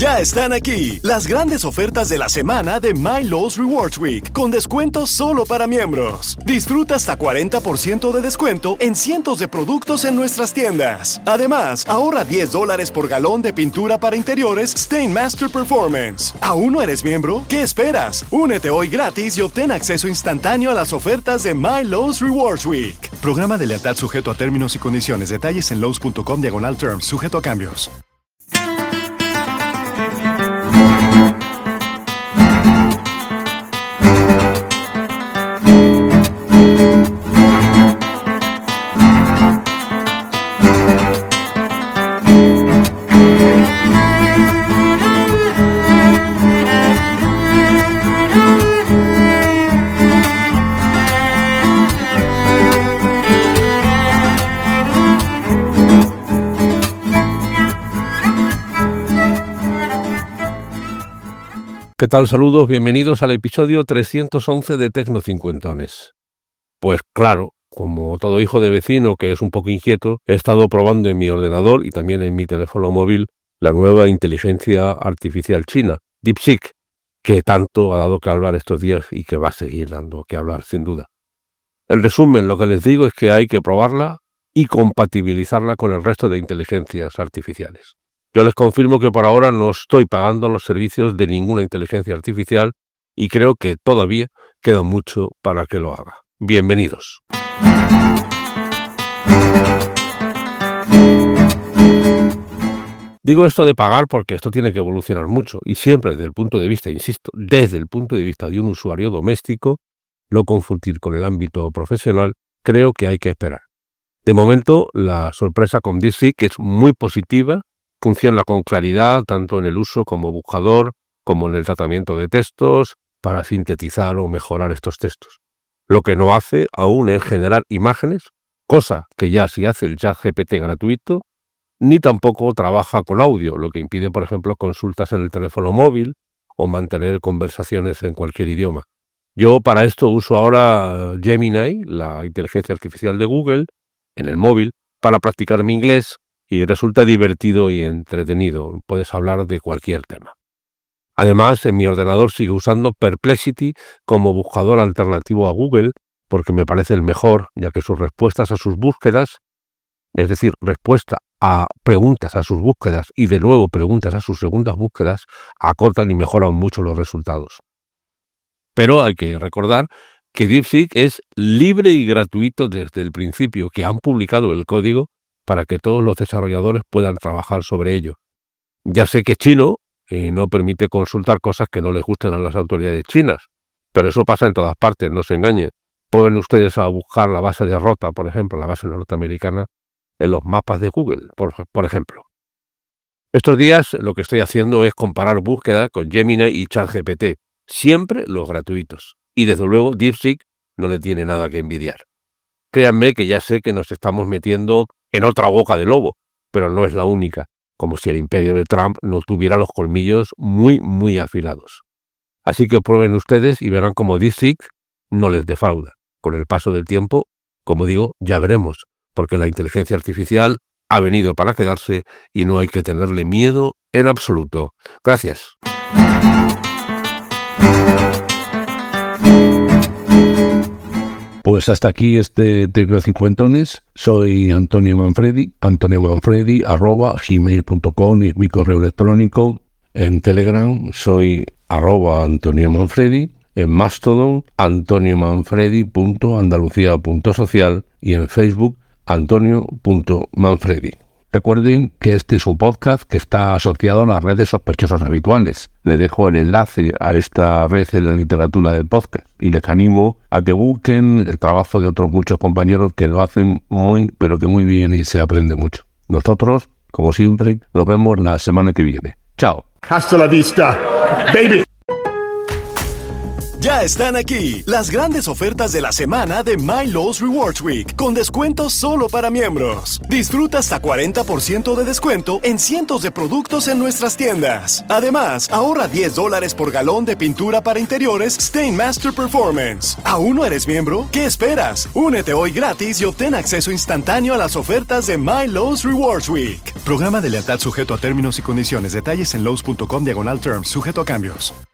Ya están aquí las grandes ofertas de la semana de MyLowe's Rewards Week, con descuentos solo para miembros. Disfruta hasta 40% de descuento en cientos de productos en nuestras tiendas. Además, ahorra $10 por galón de pintura para interiores Stainmaster Performance. ¿Aún no eres miembro? ¿Qué esperas? Únete hoy gratis y obtén acceso instantáneo a las ofertas de MyLowe's Rewards Week. Programa de lealtad sujeto a términos y condiciones. Detalles en lowes.com/terms, sujeto a cambios. ¿Qué tal? Saludos, bienvenidos al episodio 311 de Tecnocincuentones. Pues claro, como todo hijo de vecino que es un poco inquieto, he estado probando en mi ordenador y también en mi teléfono móvil la nueva inteligencia artificial china, DeepSeek, que tanto ha dado que hablar estos días y que va a seguir dando que hablar sin duda. En resumen, lo que les digo es que hay que probarla y compatibilizarla con el resto de inteligencias artificiales. Yo les confirmo que por ahora no estoy pagando los servicios de ninguna inteligencia artificial y creo que todavía queda mucho para que lo haga. Bienvenidos. Digo esto de pagar porque esto tiene que evolucionar mucho y siempre desde el punto de vista, insisto, desde el punto de vista de un usuario doméstico, no confundir con el ámbito profesional, creo que hay que esperar. De momento, la sorpresa con DeepSeek es muy positiva. Funciona con claridad tanto en el uso como buscador, como en el tratamiento de textos, para sintetizar o mejorar estos textos. Lo que no hace aún es generar imágenes, cosa que ya sí hace el ChatGPT gratuito, ni tampoco trabaja con audio, lo que impide, por ejemplo, consultas en el teléfono móvil o mantener conversaciones en cualquier idioma. Yo para esto uso ahora Gemini, la inteligencia artificial de Google, en el móvil, para practicar mi inglés, y resulta divertido y entretenido. Puedes hablar de cualquier tema. Además, en mi ordenador sigo usando Perplexity como buscador alternativo a Google, porque me parece el mejor, ya que sus respuestas a sus búsquedas, es decir, respuesta a preguntas a sus búsquedas y de nuevo preguntas a sus segundas búsquedas, acortan y mejoran mucho los resultados. Pero hay que recordar que DeepSeek es libre y gratuito desde el principio, que han publicado el código para que todos los desarrolladores puedan trabajar sobre ello. Ya sé que es chino y no permite consultar cosas que no les gusten a las autoridades chinas, pero eso pasa en todas partes, no se engañen. Pueden ustedes a buscar la base de Rota, por ejemplo, la base norteamericana, en los mapas de Google, por ejemplo. Estos días lo que estoy haciendo es comparar búsqueda con Gemini y ChatGPT, siempre los gratuitos. Y desde luego DeepSeek no le tiene nada que envidiar. Créanme que ya sé que nos estamos metiendo en otra boca de lobo, pero no es la única, como si el imperio de Trump no tuviera los colmillos muy, muy afilados. Así que prueben ustedes y verán cómo DeepSeek no les defrauda. Con el paso del tiempo, como digo, ya veremos, porque la inteligencia artificial ha venido para quedarse y no hay que tenerle miedo en absoluto. Gracias. Pues hasta aquí este Tecnocincuentones. Soy Antonio Manfredi, @gmail.com es mi correo electrónico. En Telegram soy @AntonioManfredi. En Mastodon, antoniomanfredi.andalucía.social y en Facebook, antonio.manfredi. Recuerden que este es un podcast que está asociado a las redes sospechosas habituales. Les dejo el enlace a esta red en la literatura del podcast y les animo a que busquen el trabajo de otros muchos compañeros que lo hacen muy, pero que muy bien y se aprende mucho. Nosotros, como siempre, nos vemos la semana que viene. Chao. Hasta la vista, baby. Ya están aquí las grandes ofertas de la semana de My Lowe's Rewards Week, con descuentos solo para miembros. Disfruta hasta 40% de descuento en cientos de productos en nuestras tiendas. Además, ahorra $10 por galón de pintura para interiores Stain Master Performance. ¿Aún no eres miembro? ¿Qué esperas? Únete hoy gratis y obtén acceso instantáneo a las ofertas de My Lowe's Rewards Week. Programa de lealtad sujeto a términos y condiciones. Detalles en Lowe's.com/terms, sujeto a cambios.